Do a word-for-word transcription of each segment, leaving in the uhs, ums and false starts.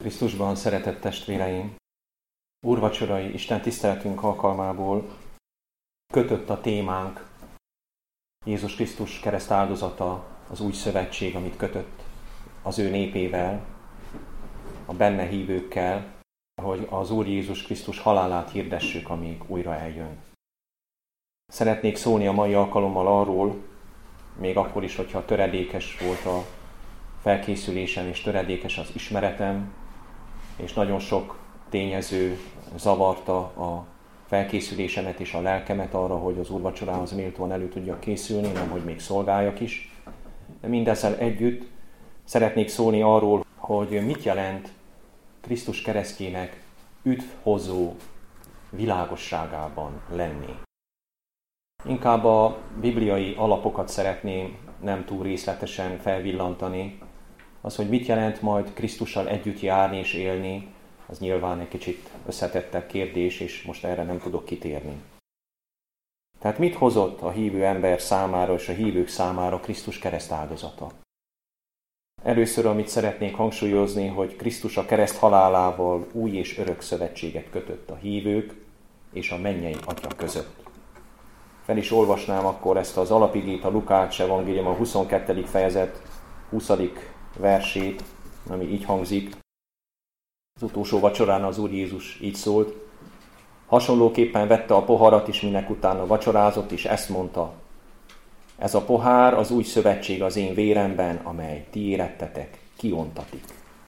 Krisztusban szeretett testvéreim, úrvacsorai Isten tiszteletünk alkalmából kötött a témánk, Jézus Krisztus kereszt áldozata, az új szövetség, amit kötött az ő népével, a benne hívőkkel, hogy az Úr Jézus Krisztus halálát hirdessük, amíg újra eljön. Szeretnék szólni a mai alkalommal arról, még akkor is, hogyha töredékes volt a felkészülésem, és töredékes az ismeretem, és nagyon sok tényező zavarta a felkészülésemet és a lelkemet arra, hogy az úrvacsorához méltóan elő tudjak készülni, nem hogy még szolgáljak is. De mindezzel együtt szeretnék szólni arról, hogy mit jelent Krisztus keresztjének üdvhozó világosságában lenni. Inkább a bibliai alapokat szeretném nem túl részletesen felvillantani. Az, hogy mit jelent majd Krisztussal együtt járni és élni, az nyilván egy kicsit összetettebb kérdés, és most erre nem tudok kitérni. Tehát mit hozott a hívő ember számára és a hívők számára Krisztus kereszt áldozata? Először, amit szeretnék hangsúlyozni, hogy Krisztus a kereszt halálával új és örök szövetséget kötött a hívők és a mennyei Atya között. Fel is olvasnám akkor ezt az alapigét, a Lukács evangélium a huszonkettedik fejezet huszadik versét, ami így hangzik. Az utolsó vacsorán az Úr Jézus így szólt. Hasonlóképpen vette a poharat is, minek utána vacsorázott, és ezt mondta. Ez a pohár az új szövetség az én véremben, amely ti érettetek, kiontatik.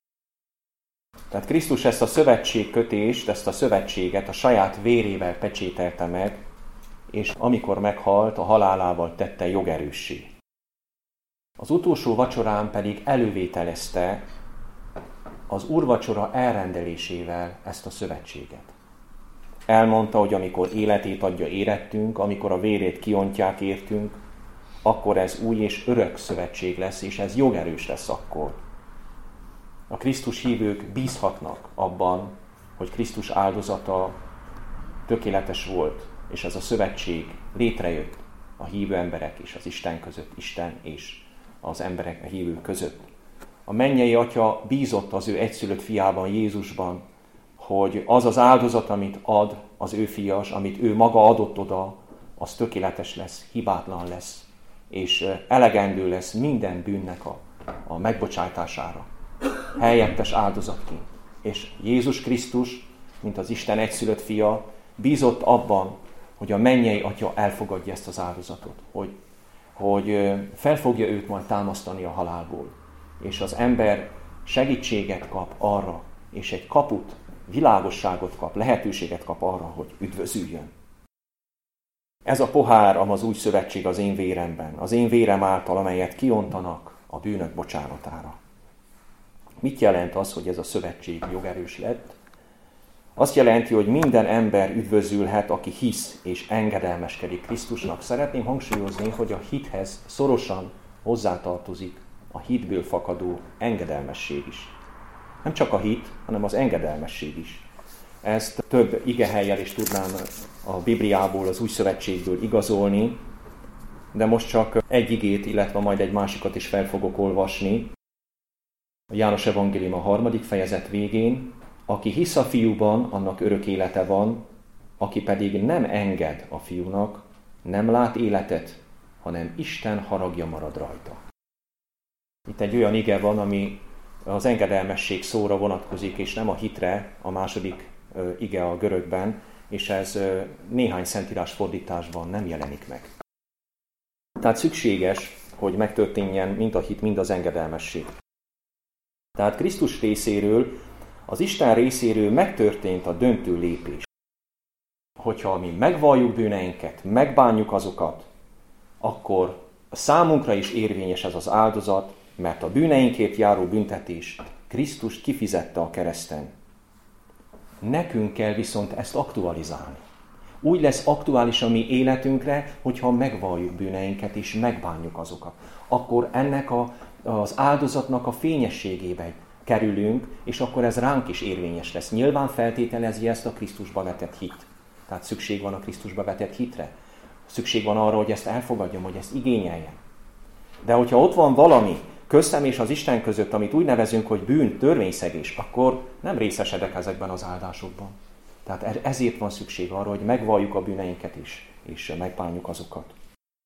Tehát Krisztus ezt a szövetségkötést, ezt a szövetséget a saját vérével pecsételte meg, és amikor meghalt, a halálával tette jogerőssé. Az utolsó vacsorán pedig elővételezte az úrvacsora elrendelésével ezt a szövetséget. Elmondta, hogy amikor életét adja érettünk, amikor a vérét kiontják értünk, akkor ez új és örök szövetség lesz, és ez jogerős lesz akkor. A Krisztus hívők bízhatnak abban, hogy Krisztus áldozata tökéletes volt, és ez a szövetség létrejött a hívő emberek és az Isten között, Isten és az emberek, a hívők között. A mennyei Atya bízott az ő egyszülött fiában, Jézusban, hogy az az áldozat, amit ad az ő fias, amit ő maga adott oda, az tökéletes lesz, hibátlan lesz, és elegendő lesz minden bűnnek a, a megbocsátására. Helyettes áldozatként. És Jézus Krisztus, mint az Isten egyszülött fia, bízott abban, hogy a mennyei Atya elfogadja ezt az áldozatot, hogy, hogy fel fogja őt majd támasztani a halálból, és az ember segítséget kap arra, és egy kaput, világosságot kap, lehetőséget kap arra, hogy üdvözüljön. Ez a pohár, az új szövetség az én véremben, az én vérem által, amelyet kiontanak a bűnök bocsánatára. Mit jelent az, hogy ez a szövetség jogerős lett? Azt jelenti, hogy minden ember üdvözülhet, aki hisz és engedelmeskedik Krisztusnak. Szeretném hangsúlyozni, hogy a hithez szorosan hozzátartozik a hitből fakadó engedelmesség is. Nem csak a hit, hanem az engedelmesség is. Ezt több igehellyel is tudnám a Bibliából, az új szövetségből igazolni, de most csak egy igét, illetve majd egy másikat is fel fogok olvasni. A János evangélium a harmadik fejezet végén, aki hisz a fiúban, annak örök élete van, aki pedig nem enged a fiúnak, nem lát életet, hanem Isten haragja marad rajta. Itt egy olyan ige van, ami az engedelmesség szóra vonatkozik, és nem a hitre, a második ige a görögben, és ez néhány szentírás fordításban nem jelenik meg. Tehát szükséges, hogy megtörténjen mind a hit, mind az engedelmesség. Tehát Krisztus részéről, az Isten részéről megtörtént a döntő lépés. Hogyha mi megvalljuk bűneinket, megbánjuk azokat, akkor számunkra is érvényes ez az áldozat, mert a bűneinkért járó büntetés Krisztus kifizette a kereszten. Nekünk kell viszont ezt aktualizálni. Úgy lesz aktuális a mi életünkre, hogyha megvalljuk bűneinket és megbánjuk azokat. Akkor ennek a, az áldozatnak a fényességébe kerülünk, és akkor ez ránk is érvényes lesz. Nyilván feltételezi ezt a Krisztusba vetett hit. Tehát szükség van a Krisztusba vetett hitre. Szükség van arra, hogy ezt elfogadjam, hogy ezt igényeljem. De hogyha ott van valami köztem és az Isten között, amit úgy nevezünk, hogy bűn, törvényszegés, akkor nem részesedek ezekben az áldásokban. Tehát ezért van szükség arra, hogy megvalljuk a bűneinket is, és megbánjuk azokat.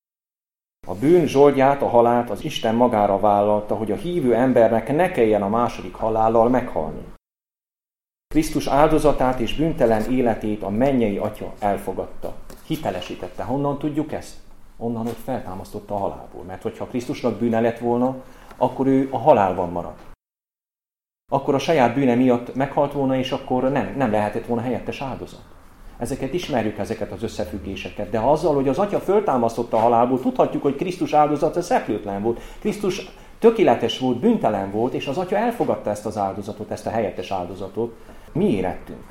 A bűn zsoldját, a halált az Isten magára vállalta, hogy a hívő embernek ne kelljen a második halállal meghalni. Krisztus áldozatát és bűntelen életét a mennyei Atya elfogadta. Hitelesítette. Honnan tudjuk ezt? Onnan, hogy feltámasztotta a halálból. Mert hogyha Krisztusnak bűne lett volna, akkor ő a halálban marad. Akkor a saját bűne miatt meghalt volna, és akkor nem, nem lehetett volna helyettes áldozat. Ezeket ismerjük, ezeket az összefüggéseket. De azzal, hogy az Atya föltámasztotta a halálból, tudhatjuk, hogy Krisztus áldozata szeplőtlen volt. Krisztus tökéletes volt, bűntelen volt, és az Atya elfogadta ezt az áldozatot, ezt a helyettes áldozatot. Mi érettünk.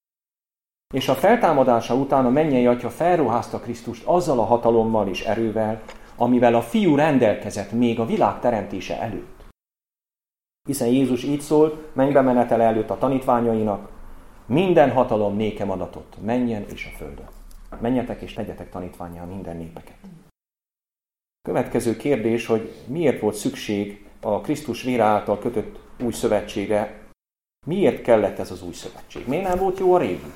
És a feltámadása után a mennyei Atya felruházta Krisztust azzal a hatalommal és erővel, amivel a Fiú rendelkezett még a világ teremtése előtt. Hiszen Jézus így szólt mennybe menetele előtt a tanítványainak: minden hatalom nékem adatott, menjen és a földön. Menjetek és tegyetek tanítvánnyá minden népeket. Következő kérdés, hogy miért volt szükség a Krisztus vére által kötött új szövetségre? Miért kellett ez az új szövetség? Miért nem volt jó a régi?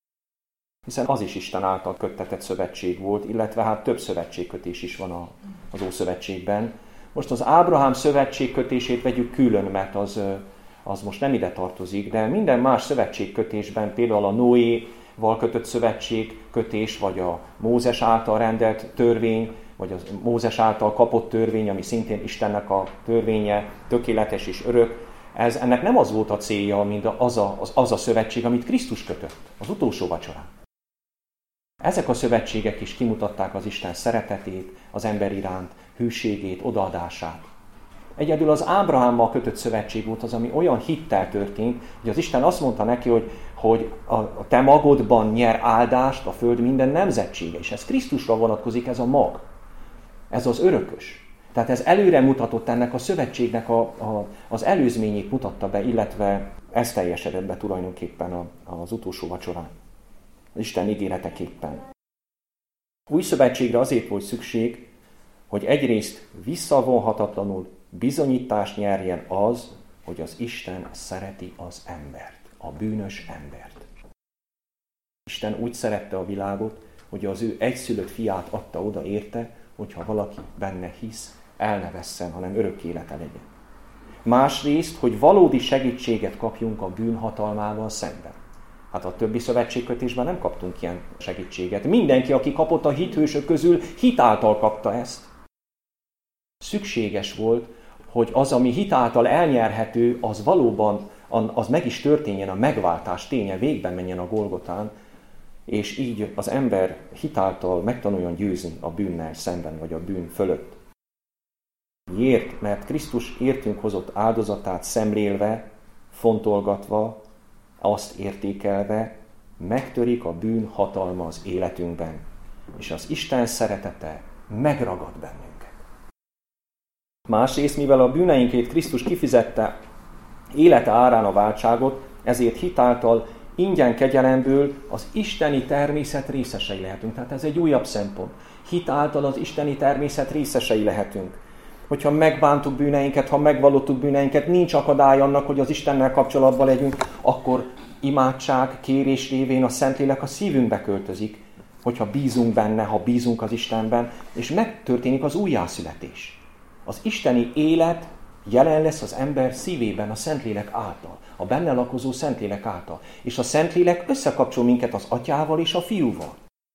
Hiszen az is Isten által köttetett szövetség volt, illetve hát több szövetségkötés is van az Ószövetségben. Most az Ábrahám szövetségkötését vegyük külön, mert az, az most nem ide tartozik, de minden más szövetségkötésben, például a Noéval kötött szövetségkötés, vagy a Mózes által rendelt törvény, vagy a Mózes által kapott törvény, ami szintén Istennek a törvénye, tökéletes és örök, ez, ennek nem az volt a célja, mint az a, az, az a szövetség, amit Krisztus kötött, az utolsó vacsorán. Ezek a szövetségek is kimutatták az Isten szeretetét, az ember iránt, hűségét, odaadását. Egyedül az Ábrahámmal kötött szövetség volt az, ami olyan hittel történt, hogy az Isten azt mondta neki, hogy, hogy a te magodban nyer áldást a föld minden nemzetsége, és ez Krisztusra vonatkozik, ez a mag. Ez az örökös. Tehát ez előre mutatott, ennek a szövetségnek a, a, az előzményét mutatta be, illetve ez teljesedett be tulajdonképpen a, az utolsó vacsorán. Az Isten ígéreteképpen. Új szövetségre azért volt szükség, hogy egyrészt visszavonhatatlanul bizonyítást nyerjen az, hogy az Isten szereti az embert, a bűnös embert. Isten úgy szerette a világot, hogy az ő egyszülött fiát adta oda érte, hogyha valaki benne hisz, el ne vesszen, hanem örök élete legyen. Másrészt, hogy valódi segítséget kapjunk a bűn hatalmával szemben. Hát a többi szövetségkötésben nem kaptunk ilyen segítséget. Mindenki, aki kapott a hithősök közül, hitáltal kapta ezt. Szükséges volt, hogy az, ami hitáltal elnyerhető, az valóban az meg is történjen, a megváltás ténye, végben menjen a Golgotán, és így az ember hitáltal megtanuljon győzni a bűnnel szemben, vagy a bűn fölött. Miért? Mert Krisztus értünk hozott áldozatát szemlélve, fontolgatva, azt értékelve, megtörik a bűn hatalma az életünkben, és az Isten szeretete megragad bennünket. Másrészt, mivel a bűneinkért Krisztus kifizette élete árán a váltságot, ezért hitáltal ingyen kegyelemből az isteni természet részesei lehetünk. Tehát ez egy újabb szempont. Hitáltal az isteni természet részesei lehetünk. Hogyha megbántuk bűneinket, ha megvallottuk bűneinket, nincs akadály annak, hogy az Istennel kapcsolatban legyünk, akkor imádság, kérés révén a Szentlélek a szívünkbe költözik, hogyha bízunk benne, ha bízunk az Istenben, és megtörténik az újjászületés. Az isteni élet jelen lesz az ember szívében a Szentlélek által, a benne lakozó Szentlélek által. És a Szentlélek összekapcsol minket az Atyával és a Fiúval.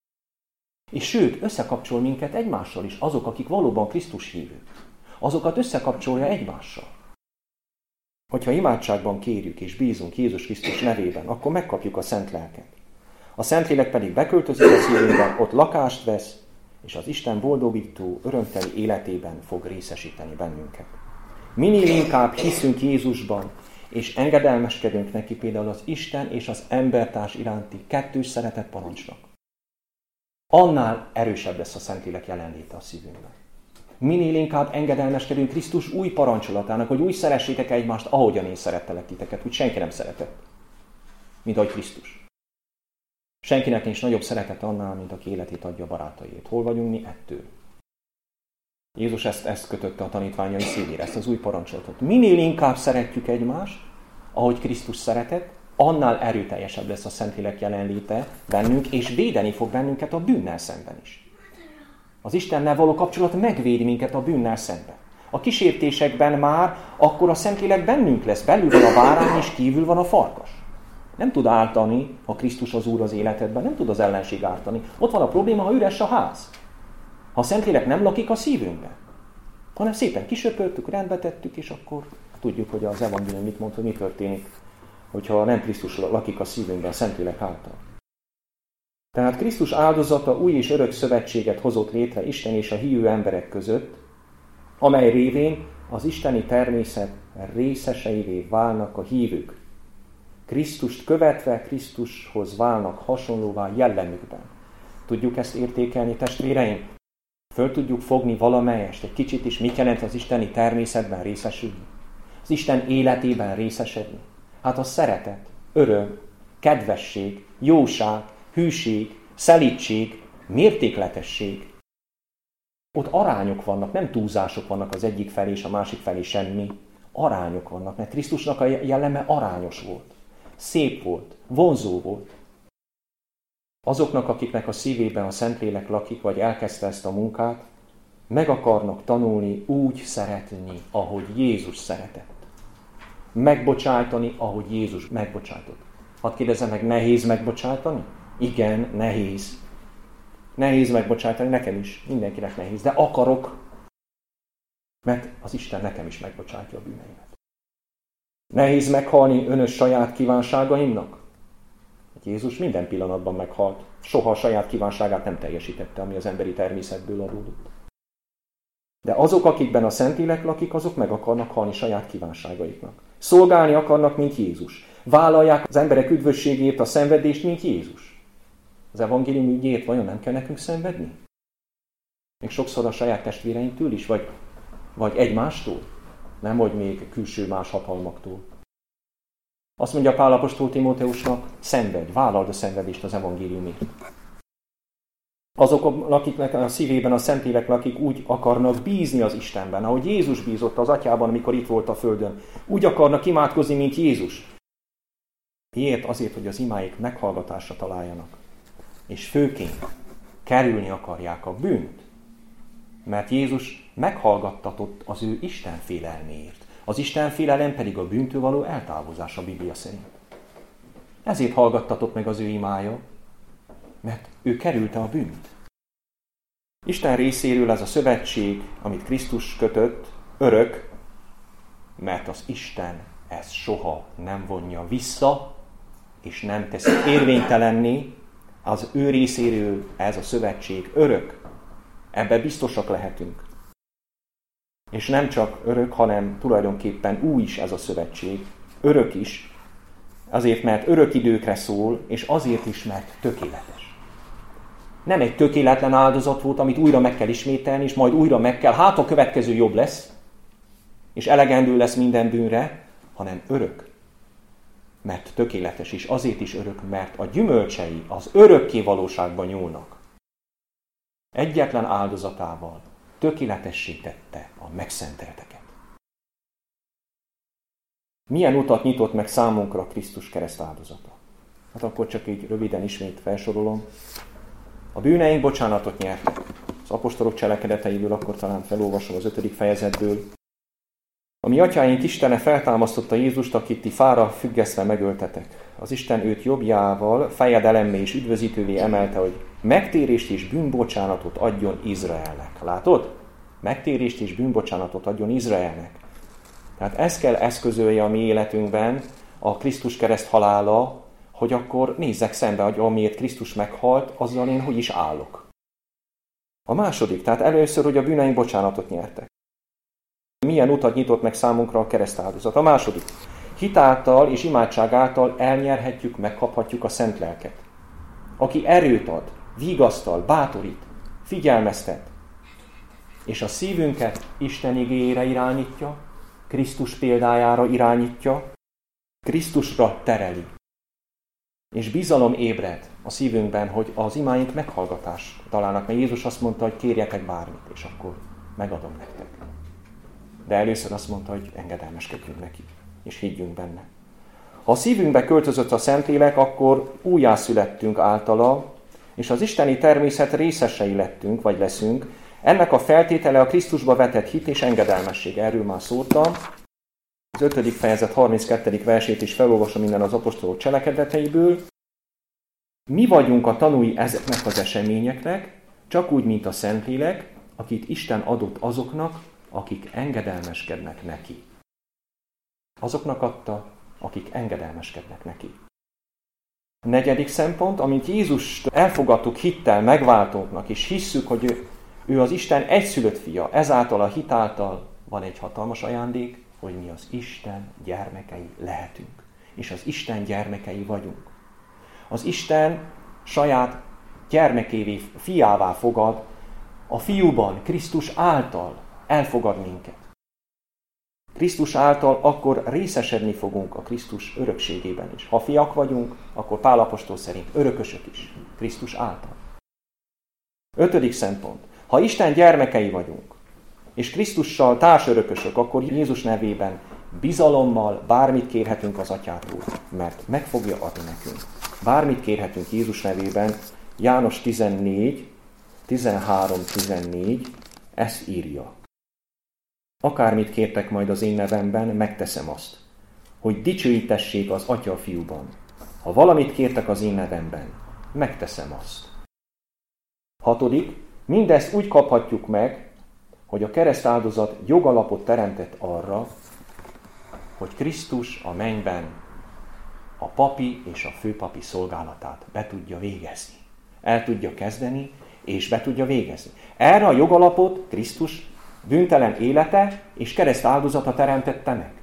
És sőt, összekapcsol minket egymással is, azok, akik valóban Krisztus hívők. Azokat összekapcsolja egymással. Hogyha imádságban kérjük és bízunk Jézus Krisztus nevében, akkor megkapjuk a Szent Lelket. A Szentlélek pedig beköltözik a szívünkben, ott lakást vesz, és az Isten boldogító, örömteli életében fog részesíteni bennünket. Minél inkább hiszünk Jézusban, és engedelmeskedünk neki például az Isten és az embertárs iránti kettős szeretet parancsnak, annál erősebb lesz a Szentlélek jelenléte a szívünkben. Minél inkább engedelmeskedünk Krisztus új parancsolatának, hogy úgy szeressétek egymást, ahogyan én szerettelek titeket, hogy senki nem szeretett, mint ahogy Krisztus. Senkinek nincs nagyobb szeretet annál, mint aki életét adja barátaiért. Hol vagyunk mi ettől? Jézus ezt, ezt kötötte a tanítványai szívére, ezt az új parancsolatot. Minél inkább szeretjük egymást, ahogy Krisztus szeretett, annál erőteljesebb lesz a Szentlélek jelenléte bennünk, és védeni fog bennünket a bűnnel szemben is. Az Istennel való kapcsolat megvédi minket a bűnnel szemben. A kísértésekben már akkor a Szentlélek bennünk lesz, belül van a bárány, és kívül van a farkas. Nem tud ártani, ha Krisztus az Úr az életedben, nem tud az ellenség ártani. Ott van a probléma, ha üres a ház. Ha a Szentlélek nem lakik a szívünkben, hanem szépen kisöpöltük, rendbe tettük, és akkor tudjuk, hogy az evangélium mit mond, hogy mi történik, hogyha nem Krisztus lakik a szívünkben, a Szentlélek által. Tehát Krisztus áldozata új és örök szövetséget hozott létre Isten és a hívő emberek között, amely révén az isteni természet részeseivé válnak a hívők. Krisztust követve Krisztushoz válnak hasonlóvá jellemükben. Tudjuk ezt értékelni, testvéreim? Föl tudjuk fogni valamelyest egy kicsit is, mit jelent az isteni természetben részesülni? Az Isten életében részesedni? Hát a szeretet, öröm, kedvesség, jóság, hűség, szelídség, mértékletesség. Ott arányok vannak, nem túlzások vannak az egyik felé és a másik felé semmi. Arányok vannak, mert Krisztusnak a jelleme arányos volt. Szép volt, vonzó volt. Azoknak, akiknek a szívében a Szentlélek lakik, vagy elkezdte ezt a munkát, meg akarnak tanulni úgy szeretni, ahogy Jézus szeretett. Megbocsájtani, ahogy Jézus megbocsájtott. Hadd kérdezzem meg, nehéz megbocsájtani? Igen, nehéz. Nehéz megbocsájtani, nekem is, mindenkinek nehéz, de akarok, mert az Isten nekem is megbocsátja a bűneimet. Nehéz meghalni önös saját kívánságaimnak? Jézus minden pillanatban meghalt. Soha a saját kívánságát nem teljesítette, ami az emberi természetből adódott. De azok, akikben a Szentlélek lakik, azok meg akarnak halni saját kívánságaiknak. Szolgálni akarnak, mint Jézus. Vállalják az emberek üdvösségét, a szenvedést, mint Jézus. Az evangélium ügyét vajon nem kell nekünk szenvedni? Még sokszor a saját testvéreinktől is, vagy, vagy egymástól? Nem, hogy még külső más hatalmaktól. Azt mondja Pál apostol Timóteusnak, szenvedj, vállald a szenvedést az evangéliumért. Azok, akiknek a szívében a Szentlélek lakik, úgy akarnak bízni az Istenben, ahogy Jézus bízott az Atyában, amikor itt volt a földön. Úgy akarnak imádkozni, mint Jézus. Miért? Azért, hogy az imáik meghallgatásra találjanak. És főként kerülni akarják a bűnt. Mert Jézus meghallgattatott az ő Isten félelméért. Az Isten félelem pedig a bűntől való eltávozás a Biblia szerint. Ezért hallgattatott meg az ő imája, mert ő kerülte a bűnt. Isten részéről ez a szövetség, amit Krisztus kötött, örök, mert az Isten ezt soha nem vonja vissza, és nem teszi érvénytelenné, az ő részéről ez a szövetség örök. Ebben biztosak lehetünk. És nem csak örök, hanem tulajdonképpen új is ez a szövetség. Örök is, azért, mert örök időkre szól, és azért is, mert tökéletes. Nem egy tökéletlen áldozat volt, amit újra meg kell ismételni, és majd újra meg kell, hát a következő jobb lesz, és elegendő lesz minden bűnre, hanem örök. Mert tökéletes is, azért is örök, mert a gyümölcsei az örökké valóságban nyúlnak. Egyetlen áldozatával tökéletessé tette a megszentelteket. Milyen utat nyitott meg számunkra Krisztus kereszt áldozata? Hát akkor csak így röviden ismét felsorolom. A bűneink bocsánatot nyertek. Az apostolok cselekedeteiből akkor talán felolvasom az ötödik fejezetből. A mi atyáink Istene feltámasztotta Jézust, akit ti fára függesztve megöltetek. Az Isten őt jobbjával fejedelemmé és üdvözítővé emelte, hogy megtérést és bűnbocsánatot adjon Izraelnek. Látod? Megtérést és bűnbocsánatot adjon Izraelnek. Tehát ezt kell eszközölje a mi életünkben, a Krisztus kereszt halála, hogy akkor nézzek szembe, hogy amiért Krisztus meghalt, azzal én hogy is állok. A második, tehát először, hogy a bűneink bocsánatot nyertek. Milyen utat nyitott meg számunkra a keresztáldozat? A második. Hitáltal és imádság által elnyerhetjük, megkaphatjuk a szent lelket. Aki erőt ad, vigasztal, bátorít, figyelmeztet, és a szívünket Isten igéjére irányítja, Krisztus példájára irányítja, Krisztusra tereli. És bizalom ébred a szívünkben, hogy az imáink meghallgatást találnak, mert Jézus azt mondta, hogy kérjetek bármit, és akkor megadom nektek. De először azt mondta, hogy engedelmeskedjünk neki, és higgyünk benne. Ha a szívünkbe költözött a Szentlélek, akkor újjászülettünk általa, és az isteni természet részesei lettünk, vagy leszünk. Ennek a feltétele a Krisztusba vetett hit és engedelmesség. Erről már szóltam. Az ötödik fejezet harminckettedik versét is felolvasom innen az apostolok cselekedeteiből. Mi vagyunk a tanúi ezeknek az eseményeknek, csak úgy, mint a Szentlélek, akit Isten adott azoknak, akik engedelmeskednek neki. Azoknak adta, akik engedelmeskednek neki. A negyedik szempont, amint Jézust elfogadtuk hittel megváltónknak, és hisszük, hogy ő, ő az Isten egyszülött fia, ezáltal a hit által van egy hatalmas ajándék, hogy mi az Isten gyermekei lehetünk. És az Isten gyermekei vagyunk. Az Isten saját gyermekévé, fiává fogad, a fiúban, Krisztus által elfogad minket. Krisztus által akkor részesedni fogunk a Krisztus örökségében is. Ha fiak vagyunk, akkor Pál apostol szerint örökösök is, Krisztus által. Ötödik szempont. Ha Isten gyermekei vagyunk, és Krisztussal társörökösök, akkor Jézus nevében bizalommal bármit kérhetünk az Atyától, mert meg fogja adni nekünk. Bármit kérhetünk Jézus nevében, János tizennégy, tizenhárom, tizennégy, ezt írja. Akármit kértek majd az én nevemben, megteszem azt, hogy dicsőítessék az Atya a Fiúban. Ha valamit kértek az én nevemben, megteszem azt. Hatodik, mindezt úgy kaphatjuk meg, hogy a keresztáldozat jogalapot teremtett arra, hogy Krisztus a mennyben a papi és a főpapi szolgálatát be tudja végezni. El tudja kezdeni, és be tudja végezni. Erre a jogalapot Krisztus bűntelen élete és keresztáldozata teremtette meg.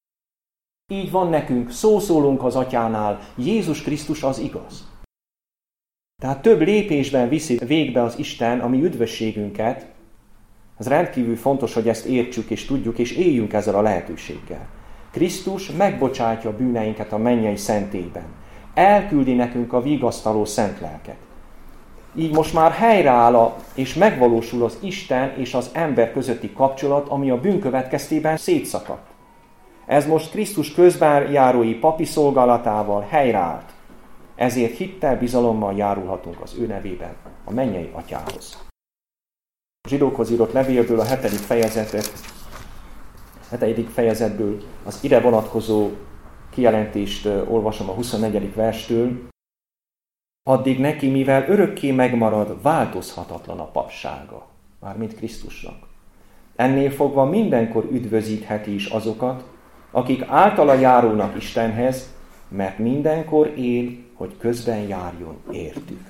Így van nekünk, szószólunk az Atyánál, Jézus Krisztus az igaz. Tehát több lépésben viszi végbe az Isten a mi üdvösségünket. Ez rendkívül fontos, hogy ezt értsük és tudjuk, és éljünk ezzel a lehetőséggel. Krisztus megbocsátja a bűneinket a mennyei szentében. Elküldi nekünk a vigasztaló szent lelket. Így most már helyreáll a, és megvalósul az Isten és az ember közötti kapcsolat, ami a bűn következtében szétszakadt. Ez most Krisztus közbenjárói papi szolgálatával helyreállt. Ezért hittel, bizalommal járulhatunk az ő nevében a mennyei Atyához. A zsidókhoz írott levélből a hetedik fejezetet, hetedik fejezetből az ide vonatkozó kijelentést olvasom a huszonnegyedik verstől. Addig neki, mivel örökké megmarad, változhatatlan a papsága, mármint Krisztusnak. Ennél fogva mindenkor üdvözítheti is azokat, akik általa járulnak Istenhez, mert mindenkor él, hogy közben járjon értük.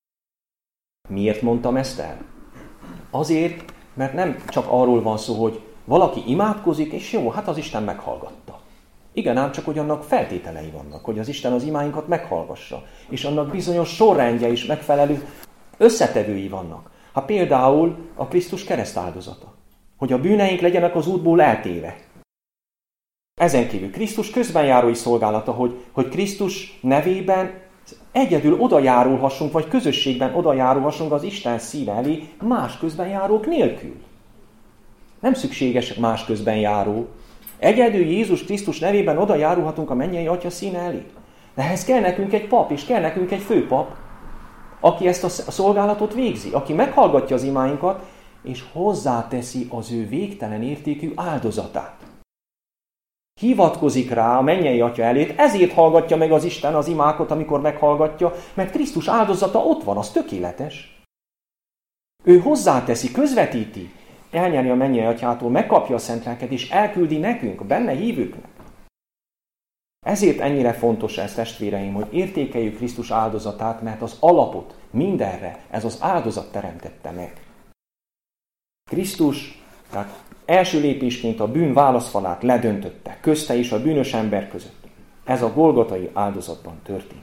Miért mondtam ezt el? Azért, mert nem csak arról van szó, hogy valaki imádkozik, és jó, hát az Isten meghallgatta. Igen, ám csak, hogy annak feltételei vannak, hogy az Isten az imáinkat meghallgassa, és annak bizonyos sorrendje is megfelelő összetevői vannak. Ha például a Krisztus keresztáldozata, hogy a bűneink legyenek az útból eltéve. Ezen kívül Krisztus közbenjárói szolgálata, hogy, hogy Krisztus nevében egyedül odajárulhassunk, vagy közösségben odajárulhassunk az Isten színe elé más közbenjárók nélkül. Nem szükséges más közbenjáró. Egyedül Jézus Krisztus nevében odajárulhatunk a mennyei Atya színe elé. De ehhez kell nekünk egy pap, és kell nekünk egy főpap, aki ezt a szolgálatot végzi, aki meghallgatja az imáinkat, és hozzáteszi az ő végtelen értékű áldozatát. Hivatkozik rá a mennyei Atya elét, ezért hallgatja meg az Isten az imákat, amikor meghallgatja, mert Krisztus áldozata ott van, az tökéletes. Ő hozzáteszi, közvetíti, elnyeri a mennyei Atyától, megkapja a szent lelket, és elküldi nekünk, benne hívőknek. Ezért ennyire fontos ez, testvéreim, hogy értékeljük Krisztus áldozatát, mert az alapot mindenre ez az áldozat teremtette meg. Krisztus, tehát első lépésként a bűn válaszfalát ledöntötte, közte és a bűnös ember között. Ez a golgotai áldozatban történt.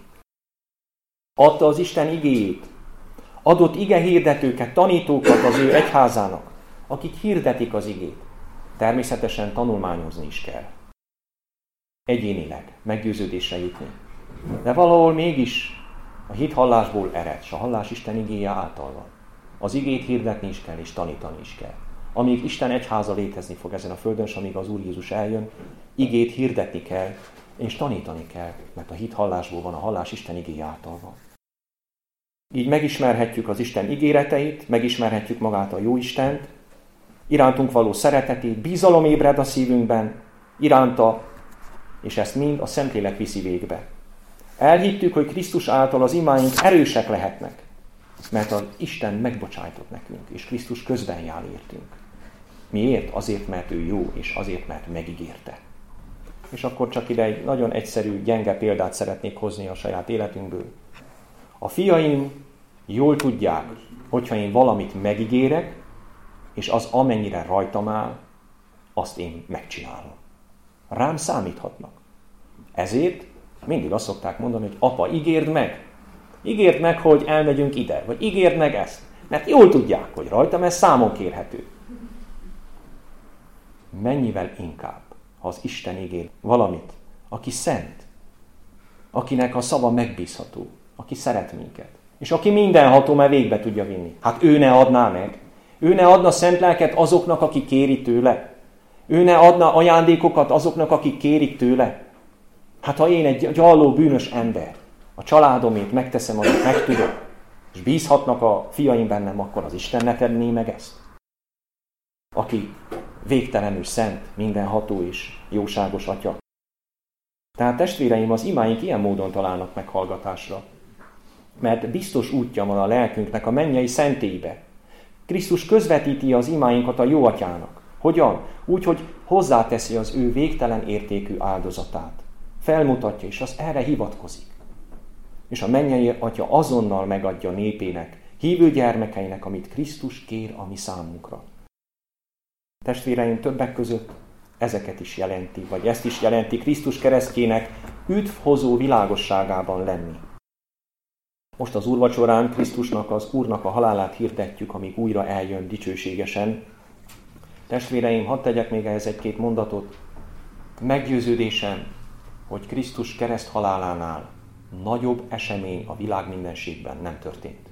Adta az Isten igéjét, adott ige hirdetőket, tanítókat az ő egyházának, akik hirdetik az igét. Természetesen tanulmányozni is kell. Egyénileg meggyőződésre jutni. De valahol mégis a hithallásból ered, s a hallás Isten igéje által van. Az igét hirdetni is kell, és tanítani is kell. amíg Isten egyháza létezni fog ezen a földön, és amíg az Úr Jézus eljön, igét hirdetni kell, és tanítani kell, mert a hit hallásból van, a hallás Isten igéje által van. Így megismerhetjük az Isten ígéreteit, megismerhetjük magát a jó Istent, irántunk való szeretetét, bizalom ébred a szívünkben, iránta, és ezt mind a Szentlélek viszi végbe. Elhittük, hogy Krisztus által az imáink erősek lehetnek, mert az Isten megbocsájtott nekünk, és Krisztus közben jár értünk. Miért? Azért, mert ő jó, és azért, mert megígérte. És akkor csak ide egy nagyon egyszerű, gyenge példát szeretnék hozni a saját életünkből. A fiaim jól tudják, hogyha én valamit megígérek, és az amennyire rajtam áll, azt én megcsinálom. Rám számíthatnak. Ezért mindig azt szokták mondani, hogy apa, ígérd meg. Ígérd meg, hogy elmegyünk ide, vagy ígérd meg ezt. Mert jól tudják, hogy rajtam ez számon kérhető. Mennyivel inkább, ha az Isten ígér valamit, aki szent, akinek a szava megbízható, aki szeret minket, és aki mindenható, mert végbe tudja vinni. Hát ő ne adná meg. Ő ne adna szent lelket azoknak, akik kérik tőle. Ő ne adna ajándékokat azoknak, akik kérik tőle. Hát ha én egy gyalló, bűnös ember, a családomért megteszem, amit meg tudok, és bízhatnak a fiaim bennem, akkor az Isten ne tenné meg ezt. Aki végtelenül szent, mindenható és jóságos Atya. Tehát testvéreim, az imáink ilyen módon találnak meghallgatásra. Mert biztos útja van a lelkünknek a mennyei szentélybe. Krisztus közvetíti az imáinkat a jó Atyának. Hogyan? Úgy, hogy hozzáteszi az ő végtelen értékű áldozatát. Felmutatja, és az erre hivatkozik. És a mennyei Atya azonnal megadja népének, hívő gyermekeinek, amit Krisztus kér a mi számunkra. Testvéreim, többek között ezeket is jelenti, vagy ezt is jelenti Krisztus keresztjének üdvhozó világosságában lenni. Most az úrvacsorán Krisztusnak, az Úrnak a halálát hirdetjük, amíg újra eljön dicsőségesen. Testvéreim, hadd tegyek még ehhez egy-két mondatot. Meggyőződésem, hogy Krisztus kereszt halálánál nagyobb esemény a világ mindenségben nem történt.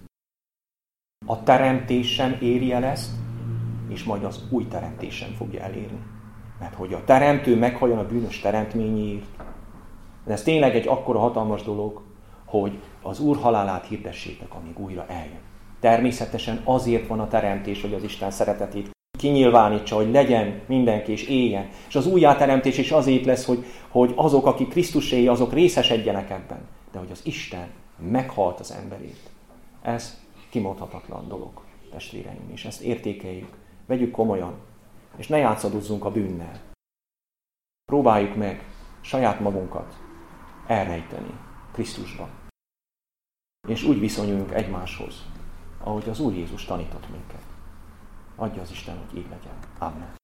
A teremtés sem éri el ezt, és majd az új teremtés sem fogja elérni. Mert hogy a teremtő meghalljon a bűnös teremtményéért, de ez tényleg egy akkora hatalmas dolog, hogy az Úr halálát hirdessétek, amíg újra eljön. Természetesen azért van a teremtés, hogy az Isten szeretetét kinyilvánítsa, hogy legyen mindenki és éljen. És az újjáteremtés is azért lesz, hogy, hogy azok, akik Krisztuséi, azok részesedjenek ebben. De hogy az Isten meghalt az emberért. Ez kimondhatatlan dolog, testvéreim, és ezt értékeljük, vegyük komolyan, és ne játszadozzunk a bűnnel. Próbáljuk meg saját magunkat elrejteni Krisztusban. És úgy viszonyuljunk egymáshoz, ahogy az Úr Jézus tanított minket. Adja az Isten, hogy így legyen. Amen.